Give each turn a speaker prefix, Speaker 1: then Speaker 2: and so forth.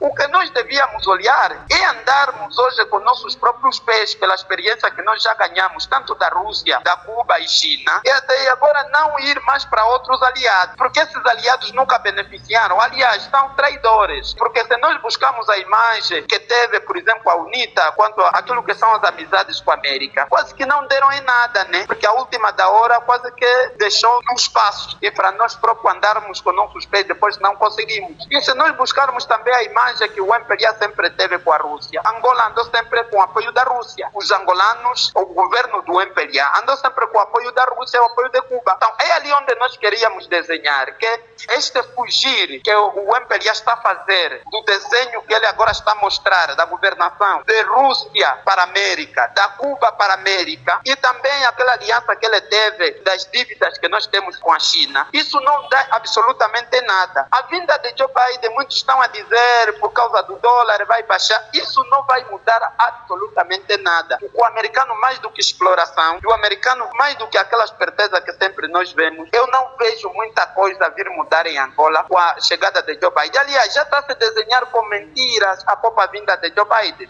Speaker 1: O que nós devíamos olhar é andarmos hoje com nossos próprios pés, pela experiência que nós já ganhamos, tanto da Rússia, da Cuba e China, e até agora não ir mais para outros aliados, porque esses aliados nunca beneficiaram, aliás, são traidores, porque se nós buscamos a imagem que teve, por exemplo, a UNITA, quanto àquilo que são as amizades com a América, quase que não deram em nada, né? Porque a última da hora quase que deixou uns passos, e para nós próprios andarmos com nossos pés, depois não conseguimos. E se nós buscarmos também a imagem que o MPLA sempre teve com a Rússia, Angola andou sempre com o apoio da Rússia. Os angolanos, o governo do MPLA, andou sempre com o apoio da Rússia e o apoio de Cuba. Então, é ali onde nós queríamos desenhar, que este fugir que o MPLA está a fazer do desenho que ele agora está a mostrar, da governação de Rússia para a América, da Cuba para a América, e também aquela aliança que ele teve das dívidas que nós temos com a China, isso não dá absolutamente nada. A vinda de Joe Biden, muitos estão a dizer, por causa do dólar vai baixar, isso não vai mudar absolutamente nada. O americano, mais do que exploração, e o americano, mais do que aquela esperteza que sempre nós vemos, eu não vejo muita coisa vir mudar em Angola com a chegada de Joe Biden. Aliás, já está a se desenhar com mentiras a própria vinda de Joe Biden.